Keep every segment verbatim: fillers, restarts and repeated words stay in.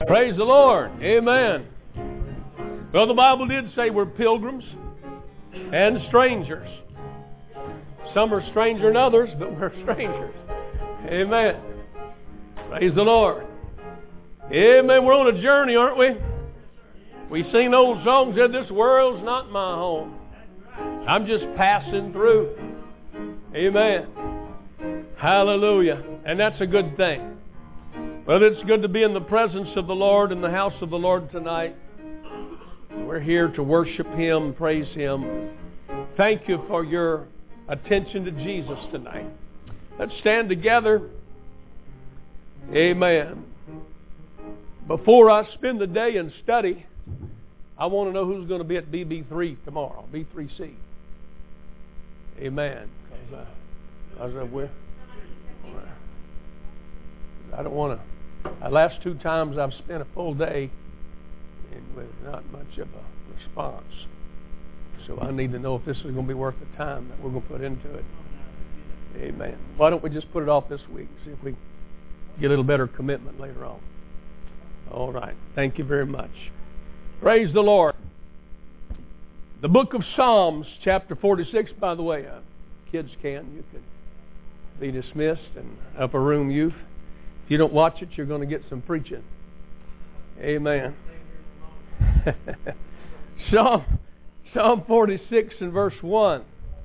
Praise the Lord. Amen. Well, the Bible did say we're pilgrims and strangers. Some are stranger than others, but we're strangers. Amen. Praise the Lord. Amen. We're on a journey, aren't we? We sing old songs that this world's not my home. I'm just passing through. Amen. Hallelujah. And that's a good thing. Well, it's good to be in the presence of the Lord, in the house of the Lord tonight. We're here to worship Him, praise Him. Thank you for your attention to Jesus tonight. Let's stand together. Amen. Before I spend the day in study, I want to know who's going to be at B B three tomorrow, B three C. Amen. Because uh, I, I, I don't want to. The last two times I've spent a full day and with not much of a response. So I need to know if this is going to be worth the time that we're going to put into it. Amen. Why don't we just put it off this week, see if we get a little better commitment later on. All right. Thank you very much. Praise the Lord. The book of Psalms, chapter forty-six, by the way, uh, kids can, you could be dismissed, and upper room youth. If you don't watch it, you're going to get some preaching. Amen. Psalm, Psalm forty-six and verse one.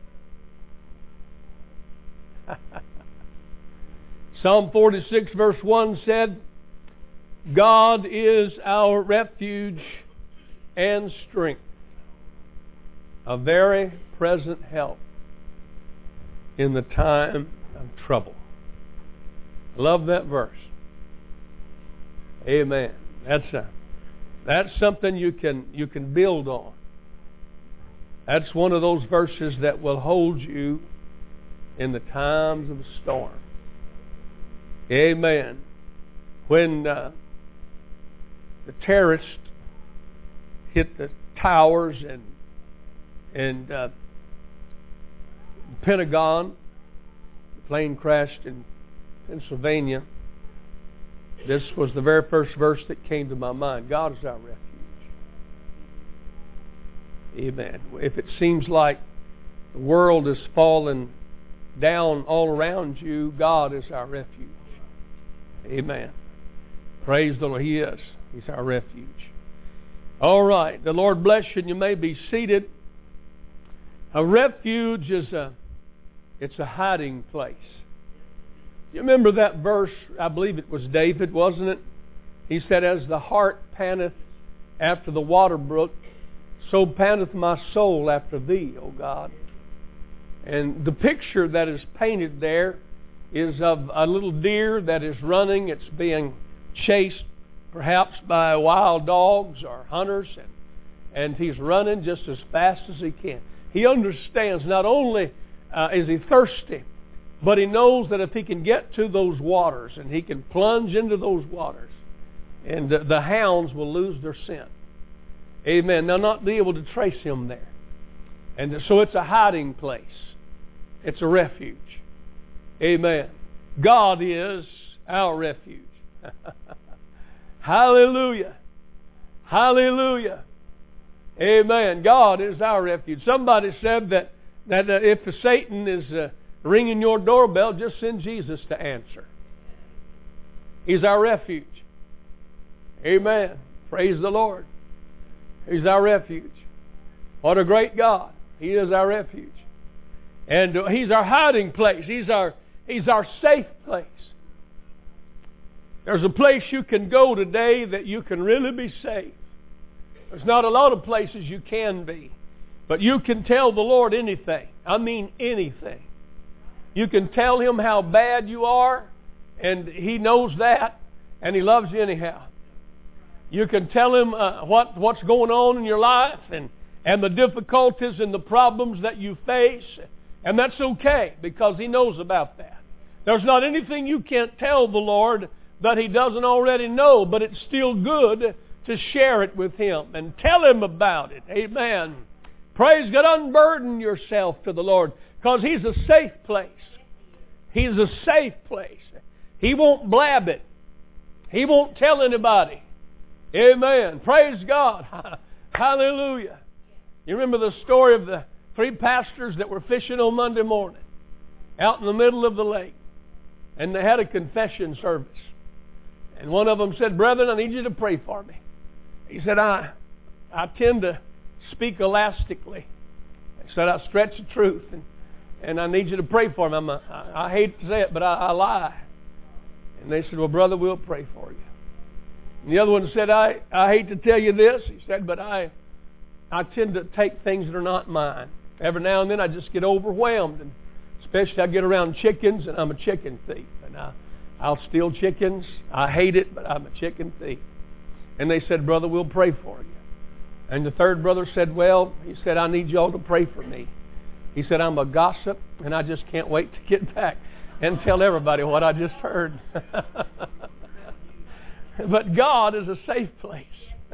Psalm forty-six verse one said, God is our refuge and strength, a very present help in the time of trouble. Love that verse. Amen. That's a, that's something you can you can build on. That's one of those verses that will hold you in the times of the storm. Amen. When uh, the terrorists hit the towers and and uh, the Pentagon, the plane crashed in Pennsylvania. This was the very first verse that came to my mind. God is our refuge. Amen. If it seems like the world is falling down all around you, God is our refuge. Amen. Praise the Lord. He is. He's our refuge. All right. The Lord bless you, and you may be seated. A refuge is a, it's a hiding place. You remember that verse? I believe it was David, wasn't it? He said, as the hart panteth after the water brook, so panteth my soul after Thee, O God. And the picture that is painted there is of a little deer that is running. It's being chased perhaps by wild dogs or hunters, and, and he's running just as fast as he can. He understands not only uh, is he thirsty, but he knows that if he can get to those waters and he can plunge into those waters, and the, the hounds will lose their scent. Amen. They'll not be able to trace him there. And so it's a hiding place. It's a refuge. Amen. God is our refuge. Hallelujah. Hallelujah. Amen. God is our refuge. Somebody said that, that uh, if Satan is uh, ringing your doorbell, just send Jesus to answer. He's our refuge. Amen. Praise the Lord. He's our refuge. What a great God. He is our refuge. And He's our hiding place. He's our, He's our safe place. There's a place you can go today that you can really be safe. There's not a lot of places you can be. But you can tell the Lord anything. I mean anything. You can tell Him how bad you are, and He knows that, and He loves you anyhow. You can tell Him uh, what, what's going on in your life, and, and the difficulties and the problems that you face, and that's okay, because He knows about that. There's not anything you can't tell the Lord that He doesn't already know, but it's still good to share it with Him and tell Him about it. Amen. Praise God. Unburden yourself to the Lord, because He's a safe place. He's a safe place. He won't blab it. He won't tell anybody. Amen. Praise God. Hallelujah. You remember the story of the three pastors that were fishing on Monday morning out in the middle of the lake. And they had a confession service. And one of them said, "Brethren, I need you to pray for me." He said, I I tend to speak elastically. He said, I stretch the truth. And, and I need you to pray for me. I'm a, I, I hate to say it, but I, I lie. And they said, "Well, brother, we'll pray for you." And the other one said, I, I hate to tell you this. He said, but I I tend to take things that are not mine. Every now and then I just get overwhelmed. And especially I get around chickens, and I'm a chicken thief. And I, I'll steal chickens. I hate it, but I'm a chicken thief. And they said, "Brother, we'll pray for you." And the third brother said, "Well," he said, "I need y'all to pray for me." He said, "I'm a gossip, and I just can't wait to get back and tell everybody what I just heard." But God is a safe place.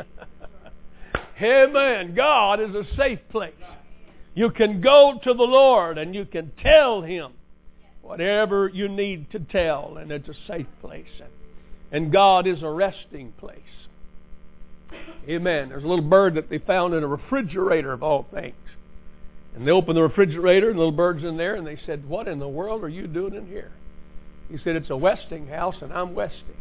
Amen. God is a safe place. You can go to the Lord and you can tell Him whatever you need to tell, and it's a safe place. And God is a resting place. Amen. There's a little bird that they found in a refrigerator of all things. And they opened the refrigerator and the little bird's in there, and they said, "What in the world are you doing in here?" He said, "It's a Westinghouse and I'm Westing."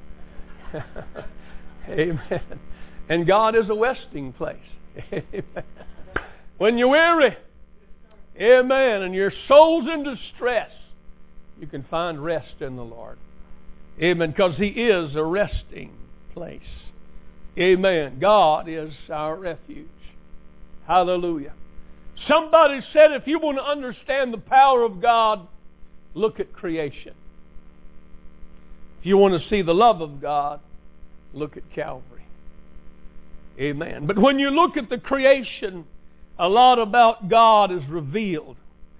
Amen. And God is a resting place. Amen. When you're weary, amen, and your soul's in distress, you can find rest in the Lord. Amen. Because He is a resting place. Amen. God is our refuge. Hallelujah. Somebody said, if you want to understand the power of God, look at creation. If you want to see the love of God, look at Calvary. Amen. But when you look at the creation, a lot about God is revealed.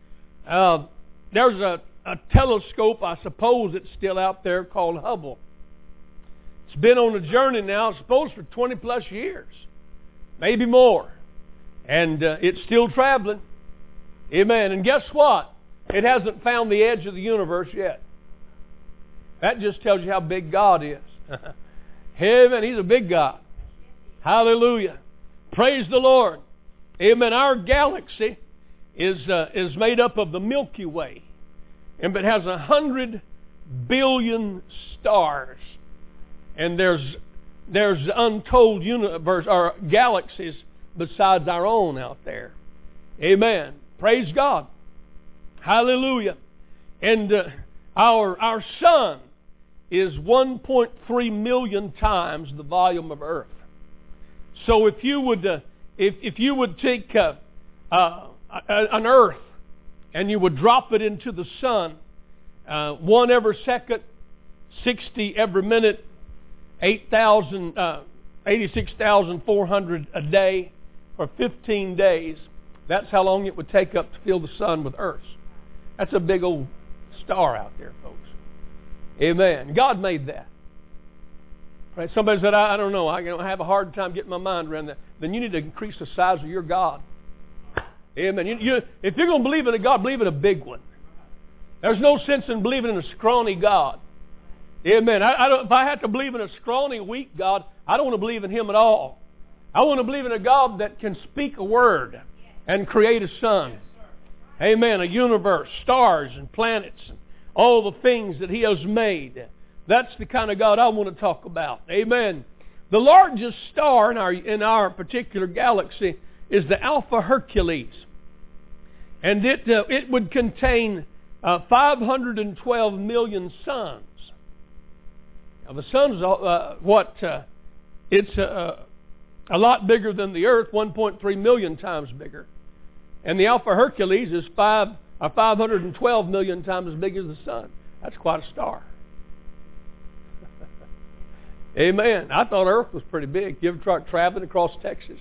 Uh, there's a, a telescope, I suppose it's still out there, called Hubble. It's been on a journey now, I suppose, for twenty plus years. Maybe more. And uh, it's still traveling. Amen. And guess what? It hasn't found the edge of the universe yet. That just tells you how big God is. Amen. He's a big God. Hallelujah. Praise the Lord. Amen. Our galaxy is uh, is made up of the Milky Way. And it has a hundred billion stars. And there's there's untold universe or galaxies besides our own out there. Amen. Praise God. Hallelujah. And uh, our our sun is one point three million times the volume of Earth. So if you would uh, if if you would take uh, uh, an Earth and you would drop it into the sun, uh, one every second, sixty every minute, eight thousand, uh, eighty-six thousand four hundred a day for fifteen days. That's how long it would take up to fill the sun with Earth. That's a big old star out there, folks. Amen. God made that. Right? Somebody said, I, I don't know, I have a hard time getting my mind around that. Then you need to increase the size of your God. Amen. You, you, if you're going to believe in a God, believe in a big one. There's no sense in believing in a scrawny God. Amen. I, I don't, if I had to believe in a scrawny, weak God, I don't want to believe in Him at all. I want to believe in a God that can speak a word and create a sun. Amen. A universe, stars and planets, and all the things that He has made. That's the kind of God I want to talk about. Amen. The largest star in our in our particular galaxy is the Alpha Hercules, and it uh, it would contain uh, five hundred twelve million suns. Now the sun's uh, what uh, it's uh, a lot bigger than the Earth, one point three million times bigger, and the Alpha Hercules is five uh, five hundred twelve million times as big as the sun. That's quite a star. Amen. I thought Earth was pretty big. You ever tried traveling across Texas?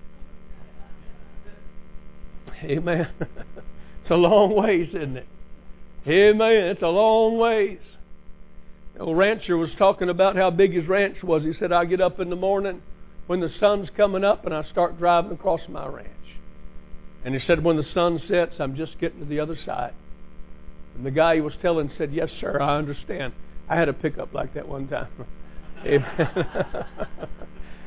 Amen. It's a long ways, isn't it? Amen. It's a long ways. The old rancher was talking about how big his ranch was. He said, I get up in the morning when the sun's coming up and I start driving across my ranch. And he said, when the sun sets, I'm just getting to the other side. And the guy he was telling said, yes, sir, I understand. I had a pickup like that one time. Amen.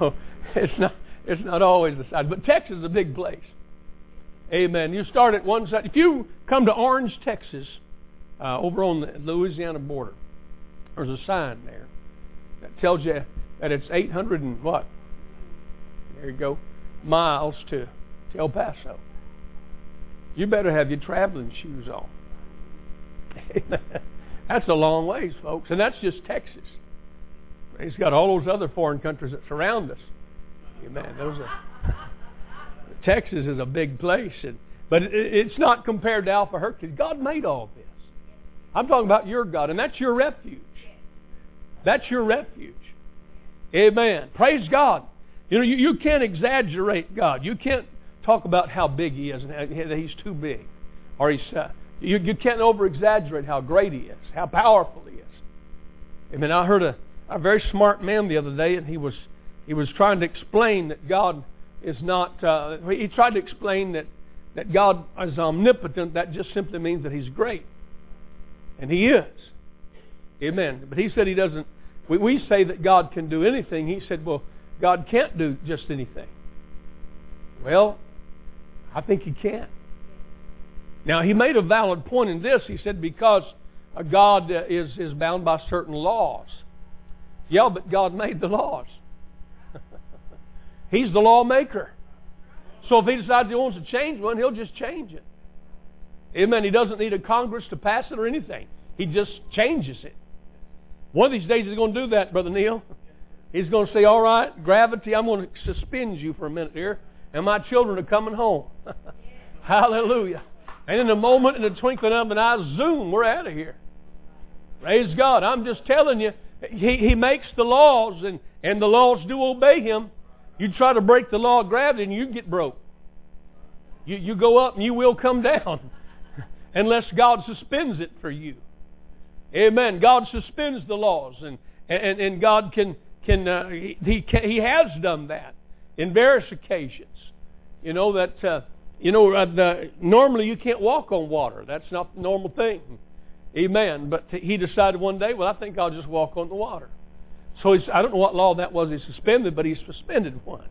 know, it's not it's not always the side. But Texas is a big place. Amen. You start at one side. If you come to Orange, Texas, uh, over on the Louisiana border, there's a sign there that tells you that it's eight hundred and what? There you go. Miles to, to El Paso. You better have your traveling shoes on. That's a long ways, folks. And that's just Texas. He's got all those other foreign countries that surround us. Amen. Those are, Texas is a big place. And, but it, it's not compared to Alpha Hercules. God made all this. I'm talking about your God. And that's your refuge. That's your refuge. Amen. Praise God. You know, you, you can't exaggerate God. You can't talk about how big He is and how, that He's too big. Or He's... Uh, You, you can't over-exaggerate how great He is, how powerful He is. I mean, I heard a, a very smart man the other day, and he was he was trying to explain that God is not... Uh, he tried to explain that, that God is omnipotent. That just simply means that He's great. And He is. Amen. But he said He doesn't... We, we say that God can do anything. He said, well, God can't do just anything. Well, I think He can. Now, he made a valid point in this. He said, because God is, is bound by certain laws. Yeah, but God made the laws. He's the lawmaker. So if He decides He wants to change one, He'll just change it. Amen. He doesn't need a Congress to pass it or anything. He just changes it. One of these days He's going to do that, Brother Neil. He's going to say, all right, gravity, I'm going to suspend you for a minute here, and my children are coming home. Hallelujah. And in a moment, in the twinkling of an eye, zoom, we're out of here. Praise God. I'm just telling you, He, he makes the laws, and, and the laws do obey Him. You try to break the law of gravity, and you get broke. You, you go up, and you will come down. Unless God suspends it for you. Amen. God suspends the laws, and, and, and God can... can uh, he, he, can, he has done that in various occasions. You know, that... Uh, You know, uh, the, normally you can't walk on water. That's not the normal thing. Amen. But he decided one day, well, I think I'll just walk on the water. So he's, I don't know what law that was he suspended, but he suspended one.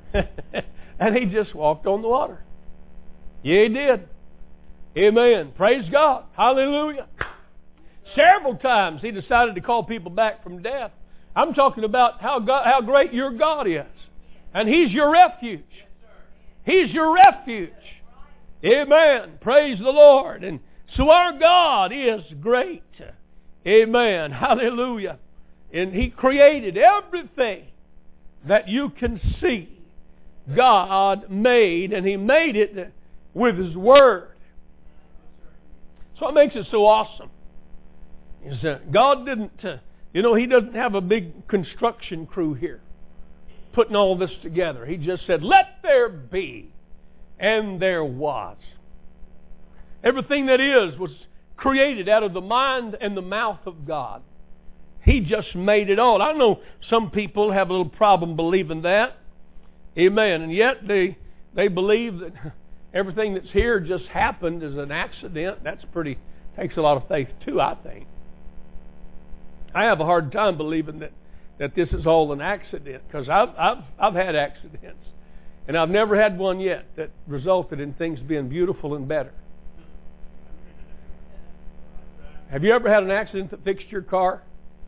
And he just walked on the water. Yeah, he did. Amen. Praise God. Hallelujah. Several times he decided to call people back from death. I'm talking about how God, how great your God is. And He's your refuge. He's your refuge. Amen. Praise the Lord. And so our God is great. Amen. Hallelujah. And He created everything that you can see. God made, and He made it with His Word. So what makes it so awesome is that God didn't, uh, you know, He doesn't have a big construction crew here putting all this together. He just said, let there be. And there was. Everything that is was created out of the mind and the mouth of God. He just made it all. I know some people have a little problem believing that. Amen. And yet they they believe that everything that's here just happened as an accident. That's pretty, takes a lot of faith too, I think. I have a hard time believing that that this is all an accident, because I've, I've, I've had accidents, and I've never had one yet that resulted in things being beautiful and better. Have you ever had an accident that fixed your car?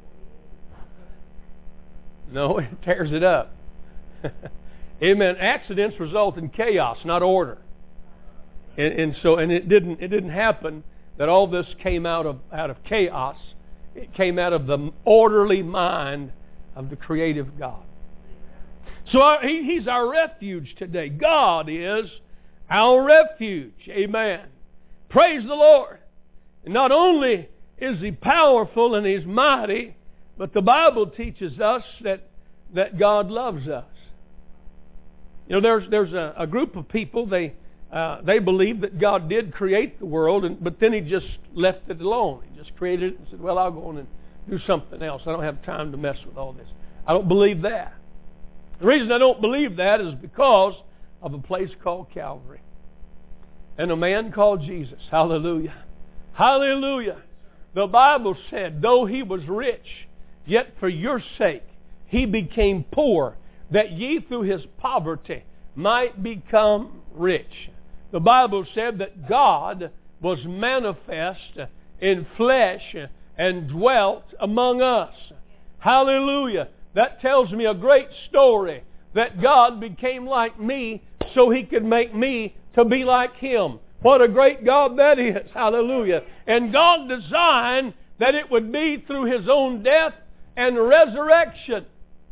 No, it tears it up. Amen. Accidents result in chaos, not order. And, and so, and it didn't, it didn't happen that all this came out of out of chaos. It came out of the orderly mind of the creative God. So our, he, He's our refuge today. God is our refuge. Amen. Praise the Lord. And not only is He powerful and He's mighty, but the Bible teaches us that, that God loves us. You know, there's there's a, a group of people, they uh, they believe that God did create the world, and, but then He just left it alone. He just created it and said, well, I'll go on and do something else. I don't have time to mess with all this. I don't believe that. The reason I don't believe that is because of a place called Calvary and a man called Jesus. Hallelujah. Hallelujah. The Bible said, though He was rich, yet for your sake He became poor, that ye through His poverty might become rich. The Bible said that God was manifest in flesh and dwelt among us. Hallelujah. That tells me a great story, that God became like me so He could make me to be like Him. What a great God that is. Hallelujah. And God designed that it would be through His own death and resurrection.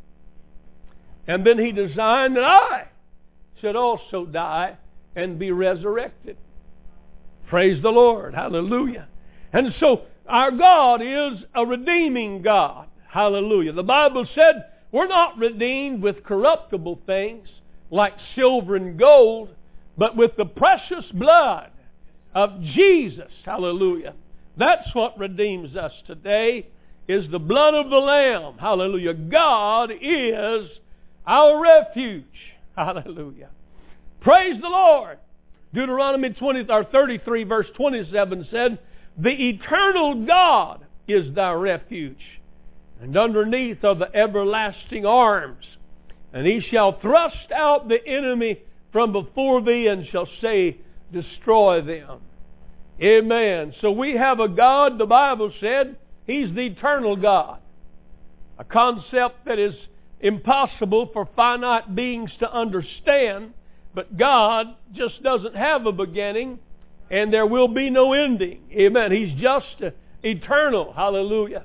And then He designed that I should also die and be resurrected. Praise the Lord. Hallelujah. And so our God is a redeeming God. Hallelujah. The Bible said we're not redeemed with corruptible things like silver and gold, but with the precious blood of Jesus. Hallelujah. That's what redeems us today, is the blood of the Lamb. Hallelujah. God is our refuge. Hallelujah. Praise the Lord. Deuteronomy twenty, or thirty-three verse twenty-seven said, the eternal God is thy refuge, and underneath are the everlasting arms. And He shall thrust out the enemy from before thee, and shall say, destroy them. Amen. So we have a God, the Bible said, He's the eternal God. A concept that is impossible for finite beings to understand. But God just doesn't have a beginning, and there will be no ending. Amen. He's just eternal. Hallelujah.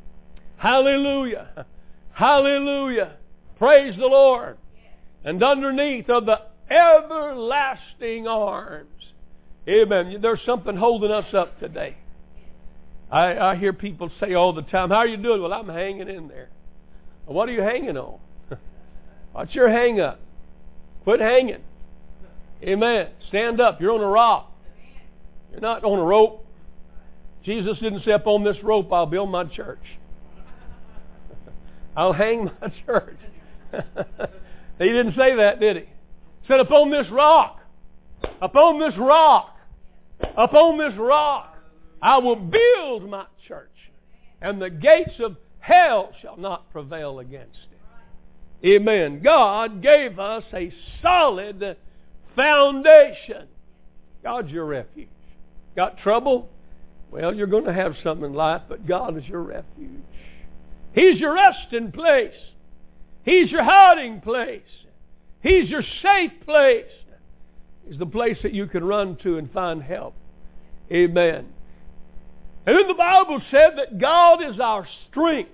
Hallelujah. Hallelujah. Praise the Lord. And underneath are the everlasting arms. Amen. There's something holding us up today. I, I hear people say all the time, how are you doing? Well, I'm hanging in there. Well, what are you hanging on? What's your hang up? Quit hanging. Amen. Stand up. You're on a rock. You're not on a rope. Jesus didn't say, up on this rope I'll build my church. I'll hang my church. He didn't say that, did He? He said, upon this rock, upon this rock, upon this rock, I will build my church, and the gates of hell shall not prevail against it. Amen. God gave us a solid foundation. God's your refuge. Got trouble? Well, you're going to have something in life, but God is your refuge. He's your resting place. He's your hiding place. He's your safe place. He's the place that you can run to and find help. Amen. And then the Bible said that God is our strength.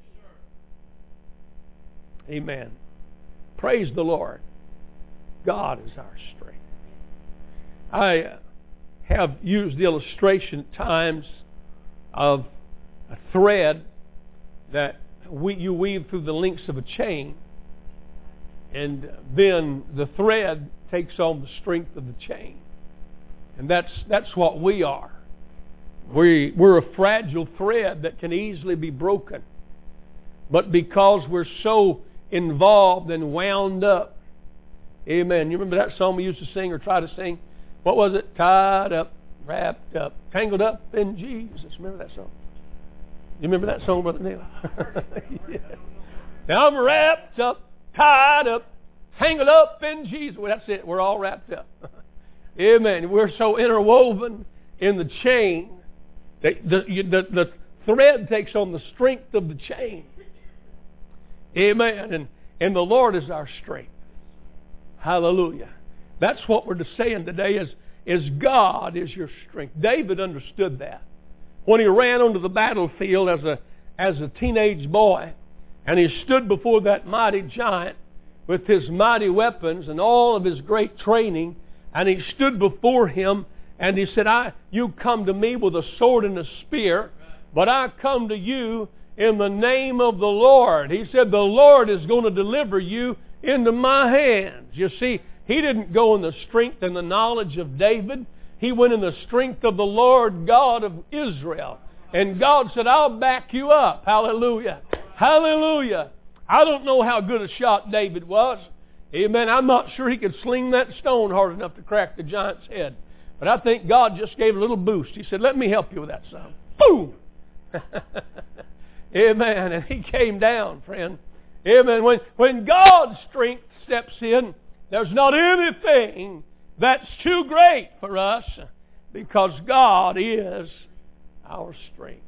Amen. Praise the Lord. God is our strength. I uh, have used the illustration at times of a thread that we, you weave through the links of a chain, and then the thread takes on the strength of the chain. And that's that's what we are. We, we're a fragile thread that can easily be broken. But because we're so involved and wound up, amen. You remember that song we used to sing or try to sing? What was it? Tied up, wrapped up, tangled up in Jesus. Remember that song? You remember that song, Brother Neil? Yeah. Now I'm wrapped up, tied up, tangled up in Jesus. Well, that's it. We're all wrapped up. Amen. We're so interwoven in the chain that the, the, the thread takes on the strength of the chain. Amen. And, and the Lord is our strength. Hallelujah. That's what we're saying today is, is God is your strength. David understood that. When he ran onto the battlefield as a, as a teenage boy, and he stood before that mighty giant with his mighty weapons and all of his great training, and he stood before him and he said, I, you come to me with a sword and a spear, but I come to you in the name of the Lord. He said, the Lord is going to deliver you into my hands. You see, he didn't go in the strength and the knowledge of David. He went in the strength of the Lord God of Israel. And God said, I'll back you up. Hallelujah. Hallelujah. I don't know how good a shot David was. Amen. I'm not sure he could sling that stone hard enough to crack the giant's head. But I think God just gave a little boost. He said, let me help you with that, son. Boom! Amen. And he came down, friend. Amen. When, when God's strength steps in, there's not anything that's too great for us, because God is our strength.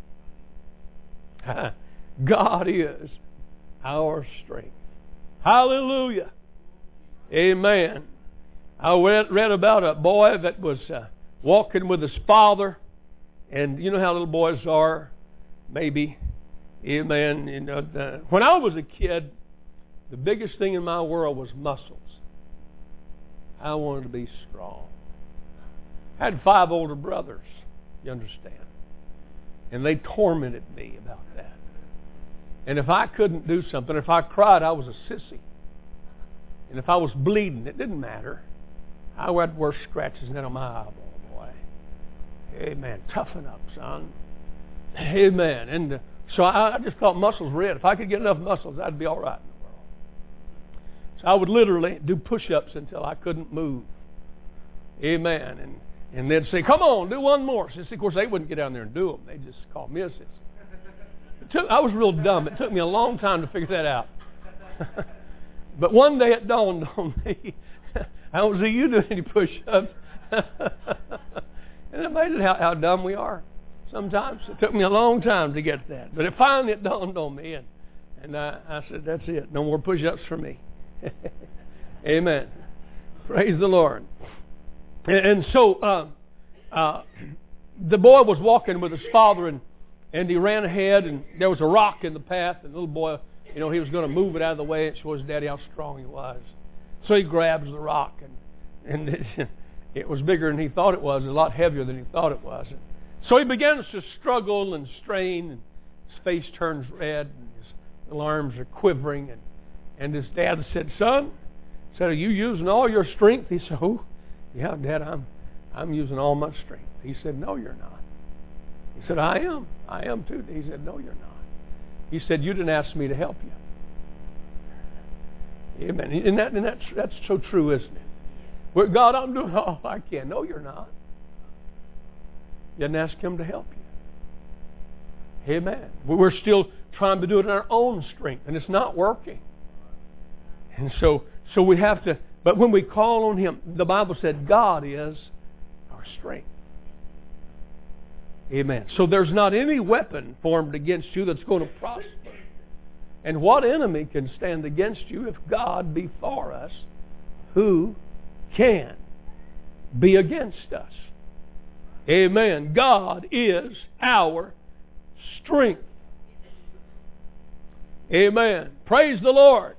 God is our strength. Hallelujah. Amen. I read, read about a boy that was uh, walking with his father, and you know how little boys are, maybe. Amen. You know, the, when I was a kid, the biggest thing in my world was muscles. I wanted to be strong. I had five older brothers, you understand. And they tormented me about that. And if I couldn't do something, if I cried, I was a sissy. And if I was bleeding, it didn't matter. I had worse scratches than on my eyeball, boy. Amen. Toughen up, son. Amen. And uh, so I, I just thought muscles were it. If I could get enough muscles, I'd be all right. So I would literally do push-ups until I couldn't move. Amen. And and they'd say, come on, do one more. So, of course, they wouldn't get down there and do them. They just called me a sissy. It took, I was real dumb. It took me a long time to figure that out. But one day it dawned on me. I don't see you doing any push-ups. And amazing how, how dumb we are sometimes. It took me a long time to get that. But it finally it dawned on me. And, and I, I said, that's it. No more push-ups for me. Amen. Praise the Lord. And, and so uh, uh, the boy was walking with his father, and, and he ran ahead, and there was a rock in the path, and the little boy, you know, he was going to move it out of the way and show his daddy how strong he was. So he grabs the rock, and, and it, it was bigger than he thought it was, a lot heavier than he thought it was. And so he begins to struggle and strain, and his face turns red, and his arms are quivering, and And his dad said, son, said, are you using all your strength? He said, oh, yeah, Dad, I'm I'm using all my strength. He said, no, you're not. He said, I am. I am too. He said, no, you're not. He said, you didn't ask me to help you. Amen. And, that, and that's, that's so true, isn't it? Well, God, I'm doing all I can. No, you're not. You didn't ask Him to help you. Amen. We're still trying to do it in our own strength, and it's not working. And so, so we have to, but when we call on Him, the Bible said God is our strength. Amen. So there's not any weapon formed against you that's going to prosper. And what enemy can stand against you if God be for us? Who can be against us? Amen. God is our strength. Amen. Praise the Lord.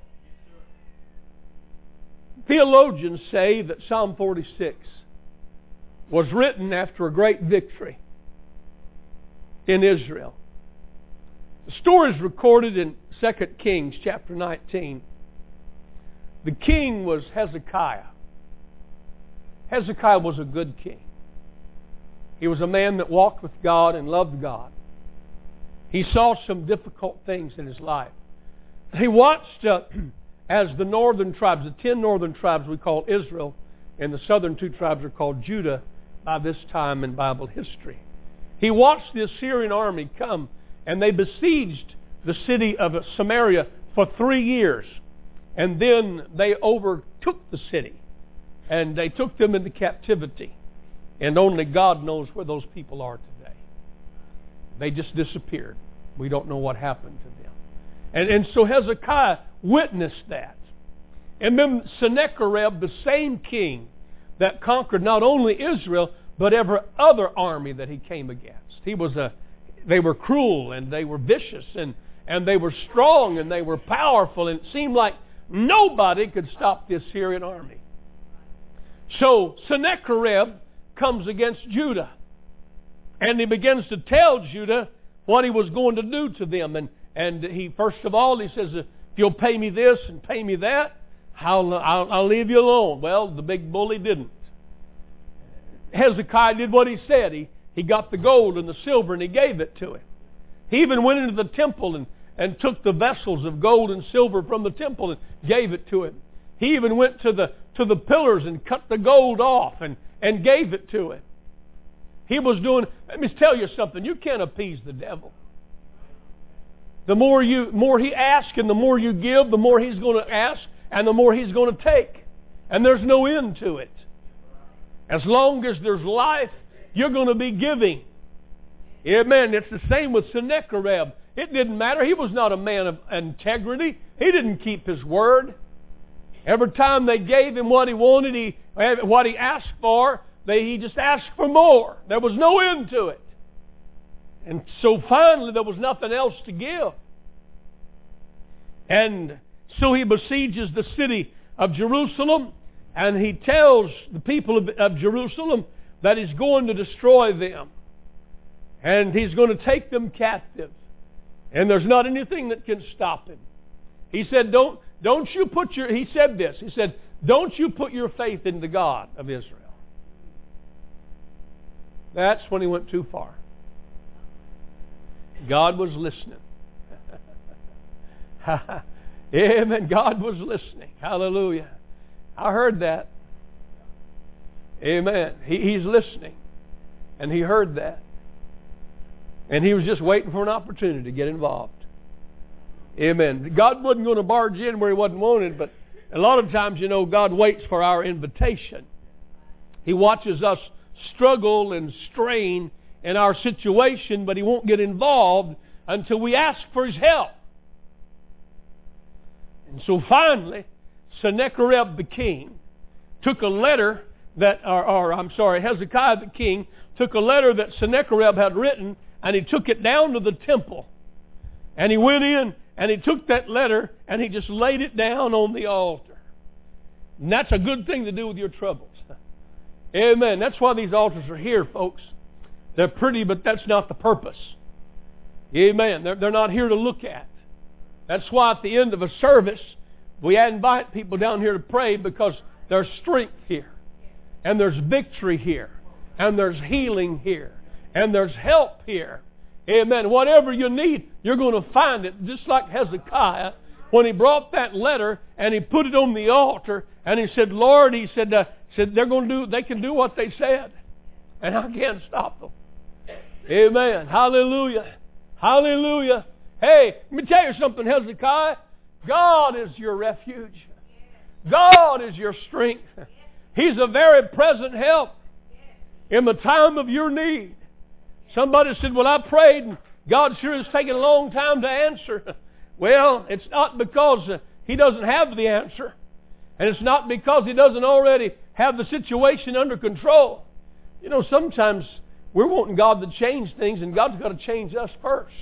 Theologians say that Psalm forty-six was written after a great victory in Israel. The story is recorded in Second Kings chapter nineteen. The king was Hezekiah. Hezekiah was a good king. He was a man that walked with God and loved God. He saw some difficult things in his life. He watched uh, as the northern tribes, the ten northern tribes we call Israel, and the southern two tribes are called Judah by this time in Bible history. He watched the Assyrian army come, and they besieged the city of Samaria for three years. And then they overtook the city, and they took them into captivity. And only God knows where those people are today. They just disappeared. We don't know what happened to them. And, and so Hezekiah witnessed that. And then Sennacherib, the same king that conquered not only Israel, but every other army that he came against. He was a, they were cruel, and they were vicious, and, and they were strong, and they were powerful, and it seemed like nobody could stop the Assyrian army. So Sennacherib comes against Judah, and he begins to tell Judah what he was going to do to them. And, and he, first of all, he says, if you'll pay me this and pay me that, I'll, I'll, I'll leave you alone. Well, the big bully didn't. Hezekiah did what he said. He, he got the gold and the silver, and he gave it to him. He even went into the temple and, and took the vessels of gold and silver from the temple and gave it to him. He even went to the, to the pillars and cut the gold off and, and gave it to him. He was doing, let me tell you something, you can't appease the devil. the more you, more He asks, and the more you give, the more He's going to ask, and the more He's going to take. And there's no end to it. As long as there's life, you're going to be giving. Amen. It's the same with Sennacherib. It didn't matter. He was not a man of integrity. He didn't keep his word. Every time they gave him what he wanted, he, what he asked for, they, he just asked for more. There was no end to it. And so finally there was nothing else to give. And so he besieges the city of Jerusalem, and he tells the people of, of Jerusalem that he's going to destroy them. And he's going to take them captive. And there's not anything that can stop him. He said, don't, don't you put your, he said this, he said, don't you put your faith in the God of Israel. That's when he went too far. God was listening. Amen. God was listening. Hallelujah. I heard that. Amen. He, he's listening. And he heard that. And he was just waiting for an opportunity to get involved. Amen. God wasn't going to barge in where he wasn't wanted, but a lot of times, you know, God waits for our invitation. He watches us struggle and strain in our situation, but he won't get involved until we ask for his help. And so finally, Sennacherib the king took a letter that, or, or I'm sorry, Hezekiah the king took a letter that Sennacherib had written, and he took it down to the temple. And he went in and he took that letter and he just laid it down on the altar. And that's a good thing to do with your troubles. Amen. That's why these altars are here, folks. They're pretty, but that's not the purpose. Amen. They're, they're not here to look at. That's why at the end of a service, we invite people down here to pray, because there's strength here. And there's victory here. And there's healing here. And there's help here. Amen. Whatever you need, you're going to find it. Just like Hezekiah, when he brought that letter and he put it on the altar, and he said, Lord, he said, uh, said they're going to do, they can do what they said, and I can't stop them. Amen. Hallelujah. Hallelujah. Hey, let me tell you something, Hezekiah. God is your refuge. God is your strength. He's a very present help in the time of your need. Somebody said, well, I prayed and God sure has taken a long time to answer. Well, it's not because He doesn't have the answer. And it's not because He doesn't already have the situation under control. You know, sometimes we're wanting God to change things, and God's got to change us first.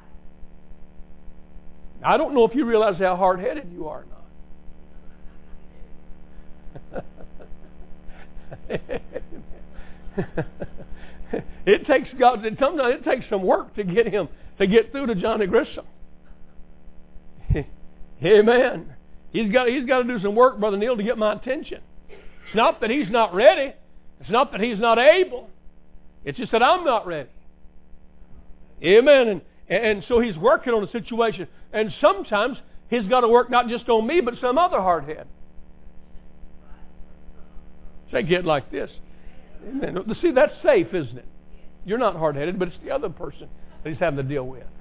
I don't know if you realize how hard-headed you are or not. It takes God. Sometimes it takes some work to get him to get through to Johnny Grissom. Amen. He's got he's got to do some work, Brother Neil, to get my attention. It's not that he's not ready. It's not that he's not able. It's just that I'm not ready. Amen. And and so he's working on a situation, and sometimes he's got to work not just on me, but some other hardhead. Say, get like this. Amen. See, that's safe, isn't it? You're not hard-headed, but it's the other person that he's having to deal with.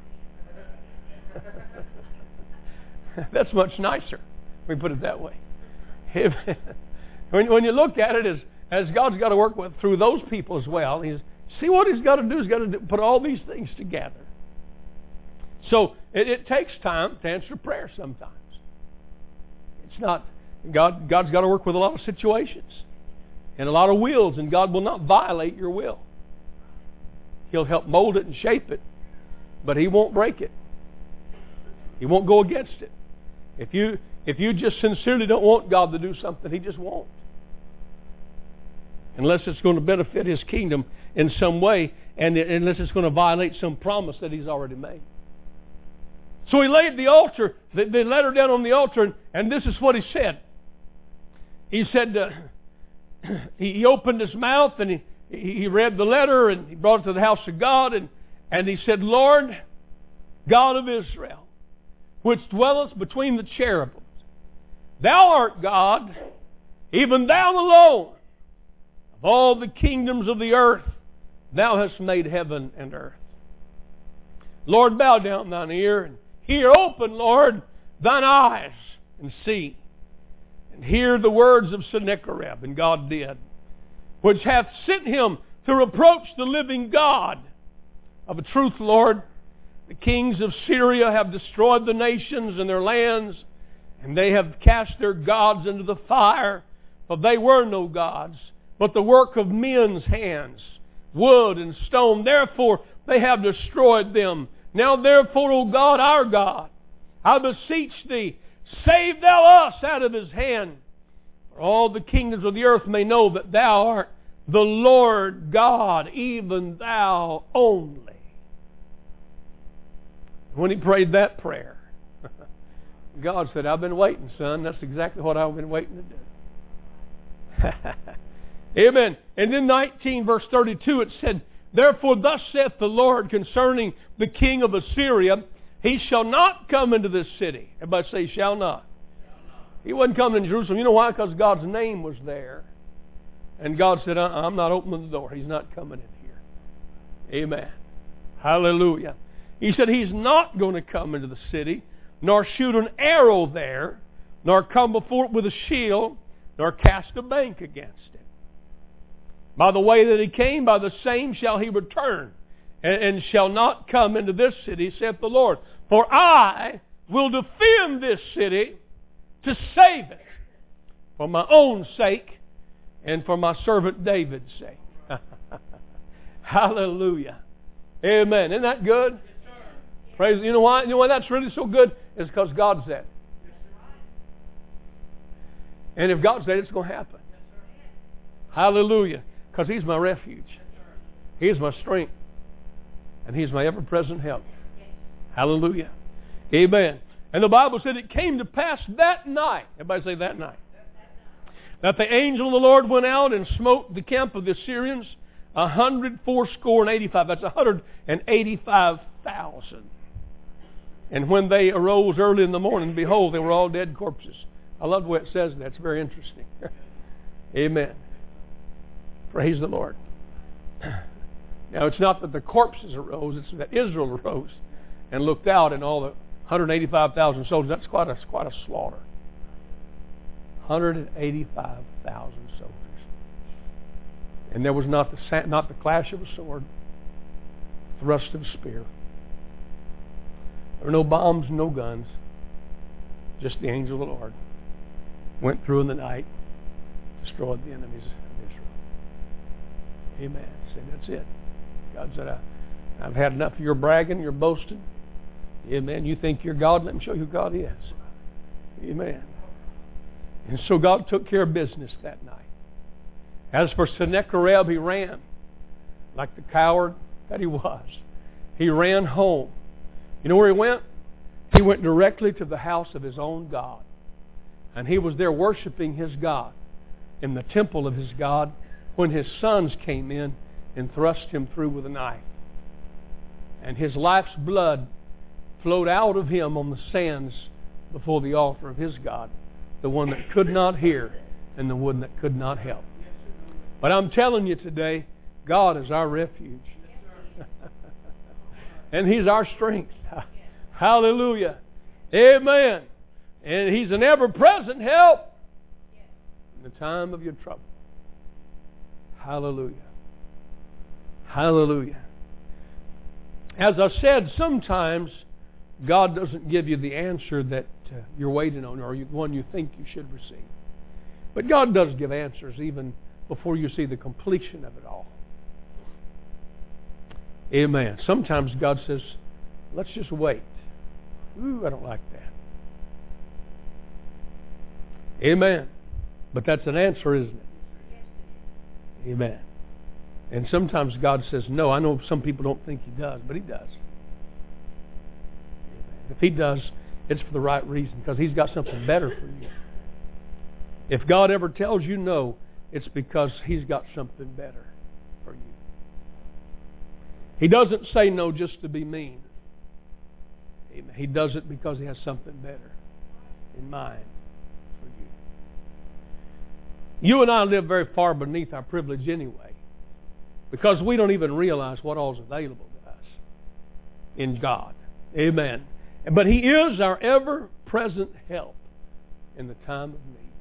That's much nicer. We put it that way. when, when you look at it as, as God's got to work with through those people as well, he's, see what He's got to do. He's got to do, put all these things together. So it, it takes time to answer prayer sometimes. It's not God. God's got to work with a lot of situations and a lot of wills, and God will not violate your will. He'll help mold it and shape it, but He won't break it. He won't go against it. If you if you just sincerely don't want God to do something, He just won't. Unless it's going to benefit His kingdom in some way, and unless it's going to violate some promise that He's already made. So he laid the altar, the, the letter down on the altar, and, and this is what he said. He said, uh, he opened his mouth and he, he read the letter and he brought it to the house of God, and, and he said, Lord, God of Israel, which dwellest between the cherubims, Thou art God, even Thou alone. Of all the kingdoms of the earth, Thou hast made heaven and earth. Lord, bow down Thine ear and Hear, open, Lord, thine eyes and see. And hear the words of Sennacherib, and God did, which hath sent him to reproach the living God. Of a truth, Lord, the kings of Syria have destroyed the nations and their lands, and they have cast their gods into the fire, for they were no gods, but the work of men's hands, wood and stone. Therefore they have destroyed them. Now therefore, O God, our God, I beseech Thee, save Thou us out of his hand. For all the kingdoms of the earth may know that Thou art the Lord God, even Thou only. When he prayed that prayer, God said, I've been waiting, son. That's exactly what I've been waiting to do. Amen. And in nineteen, verse thirty-two, it said, Therefore thus saith the Lord concerning the king of Assyria, he shall not come into this city. Everybody say, shall not. He wasn't coming to Jerusalem. You know why? Because God's name was there. And God said, I'm not opening the door. He's not coming in here. Amen. Hallelujah. He said he's not going to come into the city, nor shoot an arrow there, nor come before it with a shield, nor cast a bank against it. By the way that he came, by the same shall he return, and, and shall not come into this city, saith the Lord. For I will defend this city to save it, for my own sake, and for my servant David's sake. Hallelujah. Amen. Isn't that good? Praise. You know why? You know why that's really so good? It's because God said it. And if God said it, it's going to happen. Hallelujah. Because He's my refuge. He's my strength. And He's my ever-present help. Hallelujah. Amen. And the Bible said it came to pass that night. Everybody say that night. That the angel of the Lord went out and smote the camp of the Assyrians a hundred fourscore and eighty-five. That's a hundred and eighty-five thousand. And when they arose early in the morning, behold, they were all dead corpses. I love the way it says that. It's very interesting. Amen. Praise the Lord. Now, it's not that the corpses arose. It's that Israel arose and looked out, and all the one hundred eighty-five thousand soldiers. That's quite a, quite a slaughter. one hundred eighty-five thousand soldiers. And there was not the, not the clash of a sword, thrust of a spear. There were no bombs, no guns. Just the angel of the Lord went through in the night, destroyed the enemies of Israel. Amen. Say, that's it. God said, I, I've had enough of your bragging, your boasting. Amen. You think you're God? Let me show you who God is. Amen. And so God took care of business that night. As for Sennacherib, he ran like the coward that he was. He ran home. You know where he went? He went directly to the house of his own God. And he was there worshiping his God in the temple of his God when his sons came in and thrust him through with a knife. And his life's blood flowed out of him on the sands before the altar of his God, the one that could not hear and the one that could not help. But I'm telling you today, God is our refuge. And He's our strength. Hallelujah. Amen. And He's an ever-present help in the time of your trouble. Hallelujah. Hallelujah. As I said, sometimes God doesn't give you the answer that uh, you're waiting on, or you, one you think you should receive. But God does give answers even before you see the completion of it all. Amen. Sometimes God says, let's just wait. Ooh, I don't like that. Amen. But that's an answer, isn't it? Amen. And sometimes God says, no, I know some people don't think He does, but He does. If He does, it's for the right reason, because He's got something better for you. If God ever tells you no, it's because He's got something better for you. He doesn't say no just to be mean. Amen. He does it because He has something better in mind for you. You and I live very far beneath our privilege anyway, because we don't even realize what all is available to us in God. Amen. But He is our ever-present help in the time of need.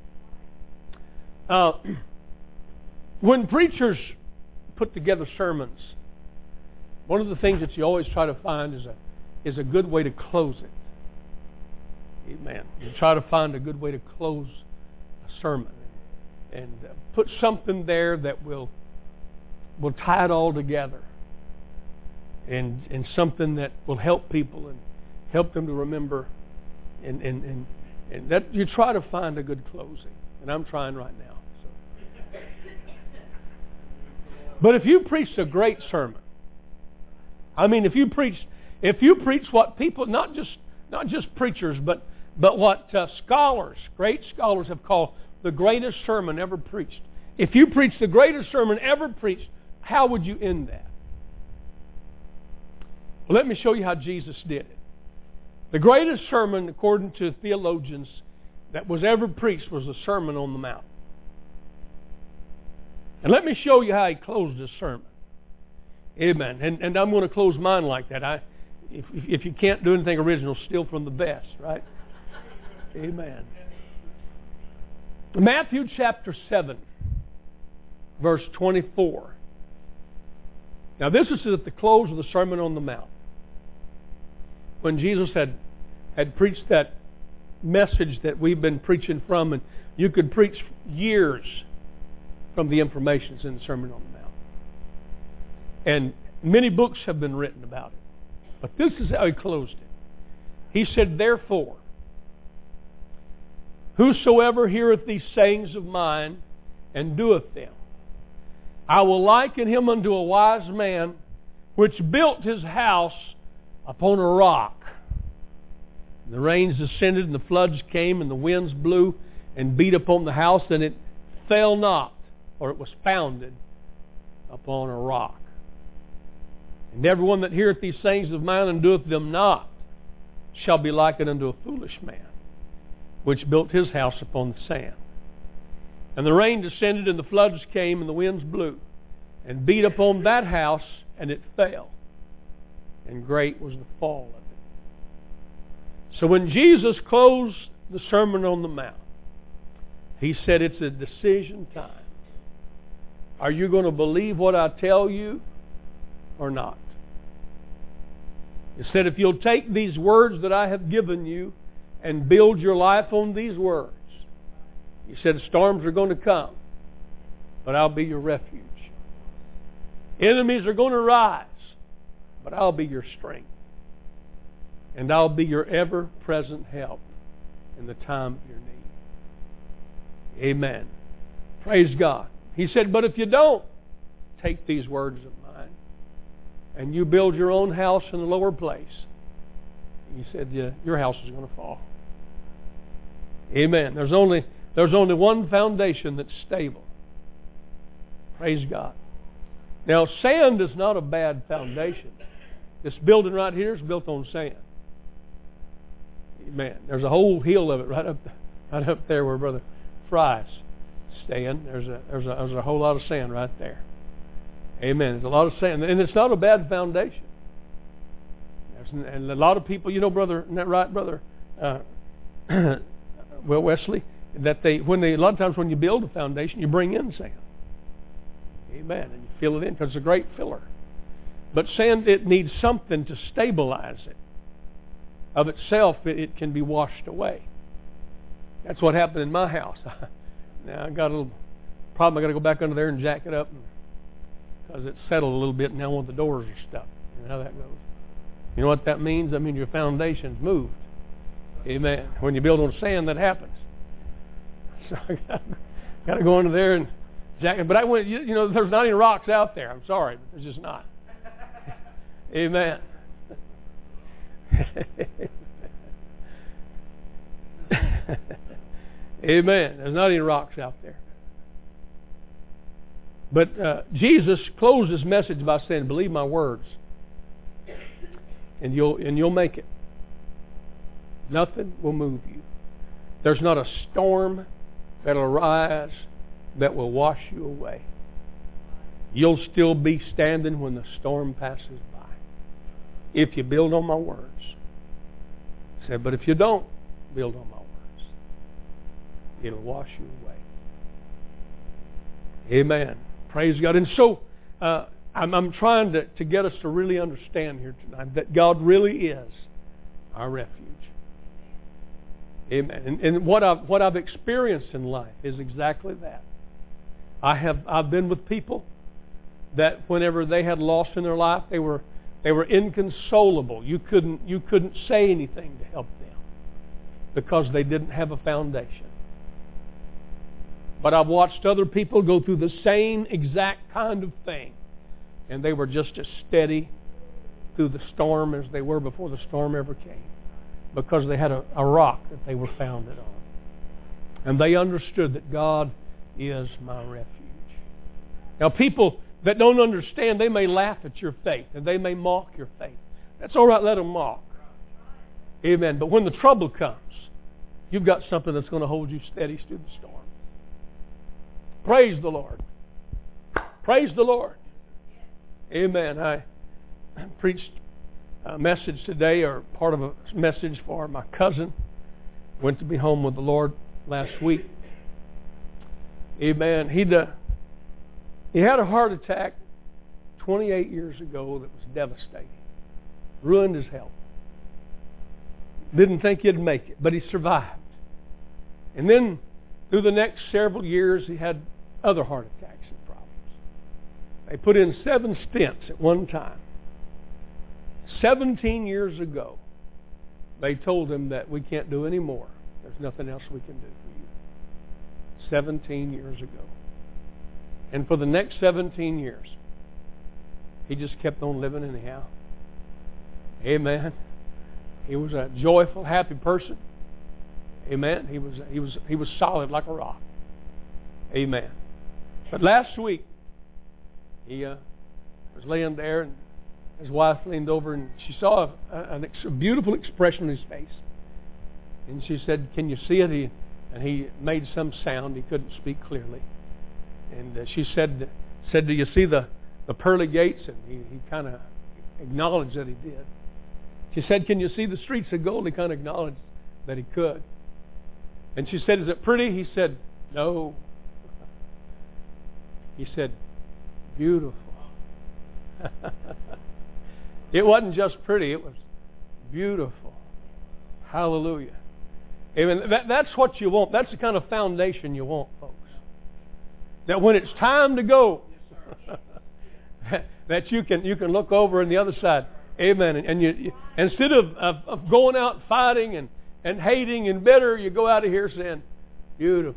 Uh, when preachers put together sermons, one of the things that you always try to find is a is a good way to close it. Amen. You try to find a good way to close a sermon and uh, put something there that will will tie it all together, and and something that will help people and help them to remember, and and and, and that you try to find a good closing. And I'm trying right now. So. But if you preach a great sermon, I mean, if you preach, if you preach what people, not just not just preachers, but but what uh, scholars, great scholars have called the greatest sermon ever preached. If you preach the greatest sermon ever preached, how would you end that? Well, let me show you how Jesus did it. The greatest sermon, according to theologians, that was ever preached was the Sermon on the Mount. And let me show you how He closed His sermon. Amen. And, and I'm going to close mine like that. I, if, if you can't do anything original, steal from the best, right? Amen. Matthew chapter seven, verse twenty-four. Now this is at the close of the Sermon on the Mount, when Jesus had, had preached that message that we've been preaching from, and you could preach years from the information in the Sermon on the Mount. And many books have been written about it. But this is how He closed it. He said, "Therefore, whosoever heareth these sayings of mine and doeth them, I will liken him unto a wise man which built his house upon a rock. The rains descended, and the floods came, and the winds blew and beat upon the house, and it fell not, for it was founded upon a rock. And everyone that heareth these sayings of mine and doeth them not shall be likened unto a foolish man, which built his house upon the sand. And the rain descended, and the floods came, and the winds blew, and beat upon that house, and it fell. And great was the fall of it." So when Jesus closed the Sermon on the Mount, He said it's a decision time. Are you going to believe what I tell you or not? He said, if you'll take these words that I have given you and build your life on these words, He said, storms are going to come, but I'll be your refuge. Enemies are going to rise, but I'll be your strength. And I'll be your ever-present help in the time of your need. Amen. Praise God. He said, but if you don't take these words of mine and you build your own house in a lower place, He said, yeah, your house is going to fall. Amen. There's only, there's only one foundation that's stable. Praise God. Now, sand is not a bad foundation. This building right here is built on sand. Amen. There's a whole hill of it right up, right up there where Brother Fry's staying. There's a, there's a, there's a whole lot of sand right there. Amen. There's a lot of sand, and it's not a bad foundation. There's, and a lot of people, you know, brother, isn't that right, brother? Uh, well, Wesley, that they when they a lot of times when you build a foundation, you bring in sand. Amen. And you fill it in because it's a great filler. But sand, it needs something to stabilize it. Of itself, it, it can be washed away. That's what happened in my house. Now I got a little problem. I got to go back under there and jack it up because it's settled a little bit. Now the doors are stuck. You know how that goes. You know what that means? That means your foundation's moved. Amen. When you build on sand, that happens. So I got to go under there and jack it. But I went. You, you know, there's not any rocks out there. I'm sorry, but there's just not. Amen. Amen. There's not any rocks out there. But uh, Jesus closed His message by saying, believe my words, and you'll and you'll make it. Nothing will move you. There's not a storm that'll arise that will wash you away. You'll still be standing when the storm passes by, if you build on my words. He said, but if you don't build on my words, it'll wash you away. Amen. Praise God. And so, uh, I'm, I'm trying to, to get us to really understand here tonight that God really is our refuge. Amen. And, and what I've what I've experienced in life is exactly that. I have I've been with people that whenever they had loss in their life, they were they were inconsolable. You couldn't you couldn't say anything to help them because they didn't have a foundation. But I've watched other people go through the same exact kind of thing, and they were just as steady through the storm as they were before the storm ever came, because they had a, a rock that they were founded on. And they understood that God is my refuge. Now, people that don't understand, they may laugh at your faith, and they may mock your faith. That's all right, let them mock. Amen. But when the trouble comes, you've got something that's going to hold you steady through the storm. Praise the Lord. Praise the Lord. Amen. I preached a message today, or part of a message for my cousin. Went to be home with the Lord last week. Amen. He'd, uh, he had a heart attack twenty-eight years ago that was devastating. Ruined his health. Didn't think he'd make it, but he survived. And then through the next several years, he had other heart attacks and problems. They put in seven stents at one time. Seventeen years ago, they told him that we can't do any more. There's nothing else we can do for you. Seventeen years ago. And for the next seventeen years, he just kept on living anyhow. Amen. He was a joyful, happy person. Amen. He was he was he was solid like a rock. Amen. But last week, he uh, was laying there, and his wife leaned over, and she saw a, a, a beautiful expression in his face. And she said, "Can you see it?" He, and he made some sound. He couldn't speak clearly. And uh, she said, "said Do you see the, the pearly gates?" And he, he kind of acknowledged that he did. She said, "Can you see the streets of gold?" He kind of acknowledged that he could. And she said, "Is it pretty?" He said, "No." He said, "Beautiful." It wasn't just pretty, it was beautiful. Hallelujah. Amen. That, that's what you want. That's the kind of foundation you want, folks. That when it's time to go, that you can you can look over on the other side. Amen. And you, you instead of, of, of going out fighting and, and hating and bitter, you go out of here saying, beautiful.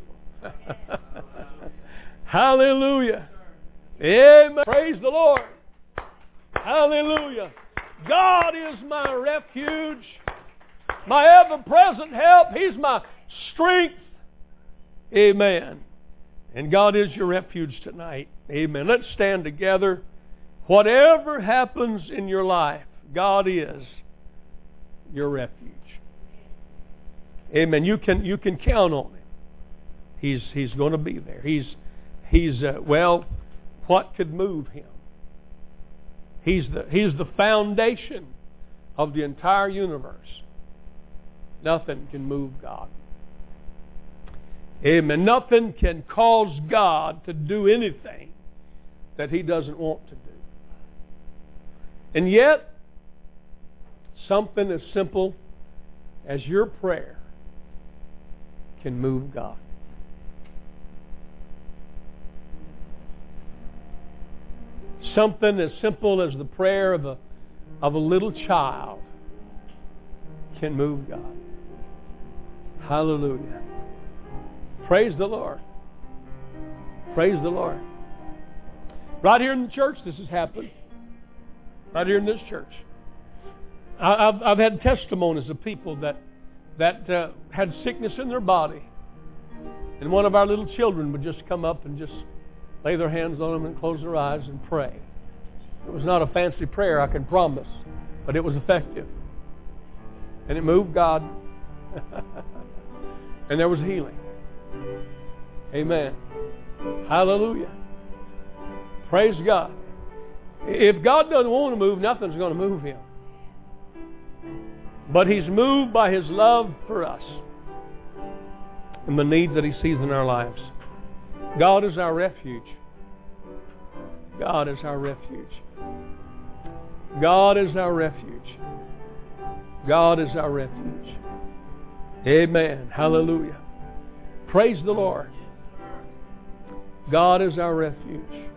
Hallelujah. Amen. Praise the Lord. Hallelujah. God is my refuge, my ever-present help. He's my strength. Amen. And God is your refuge tonight. Amen. Let's stand together. Whatever happens in your life, God is your refuge. Amen. You can you can count on Him. He's He's going to be there. He's He's uh, well. What could move Him? He's the He's the foundation of the entire universe. Nothing can move God. Amen. Nothing can cause God to do anything that He doesn't want to do. And yet, something as simple as your prayer can move God. Something as simple as the prayer of a, of a little child can move God. Hallelujah. Praise the Lord. Praise the Lord. Right here in the church, this has happened. Right here in this church. I, I've, I've had testimonies of people that, that uh, had sickness in their body. And one of our little children would just come up and just lay their hands on them and close their eyes and pray. It was not a fancy prayer, I can promise, but it was effective. And it moved God. And there was healing. Amen. Hallelujah. Praise God. If God doesn't want to move, nothing's going to move Him. But He's moved by His love for us and the needs that He sees in our lives. God is our refuge. God is our refuge. God is our refuge. God is our refuge. Amen. Hallelujah. Praise the Lord. God is our refuge.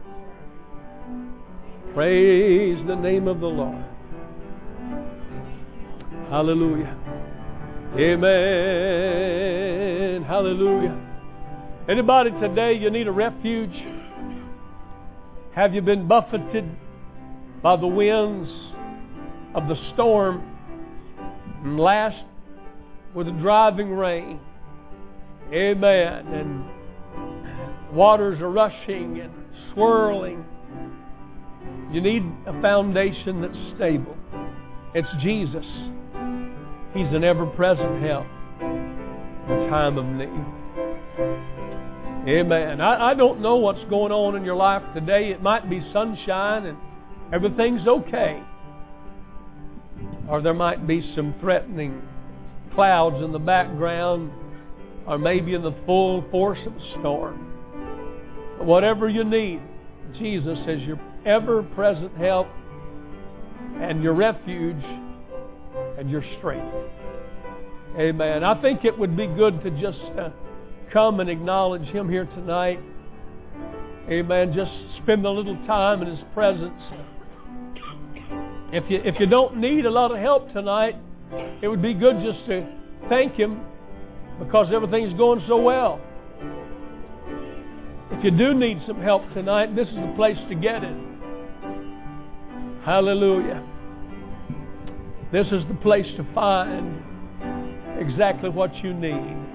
Praise the name of the Lord. Hallelujah. Amen. Hallelujah. Anybody today, you need a refuge? Have you been buffeted by the winds of the storm and lashed with the driving rain? Amen. And waters are rushing and swirling. You need a foundation that's stable. It's Jesus. He's an ever-present help in the time of need. Amen. I, I don't know what's going on in your life today. It might be sunshine and everything's okay. Or there might be some threatening clouds in the background, or maybe in the full force of a storm. But whatever you need, Jesus is your ever-present help and your refuge and your strength. Amen. I think it would be good to just uh, come and acknowledge Him here tonight. Amen. Just spend a little time in His presence. If you, if you don't need a lot of help tonight, it would be good just to thank Him because everything's going so well. If you do need some help tonight, this is the place to get it. Hallelujah. This is the place to find exactly what you need.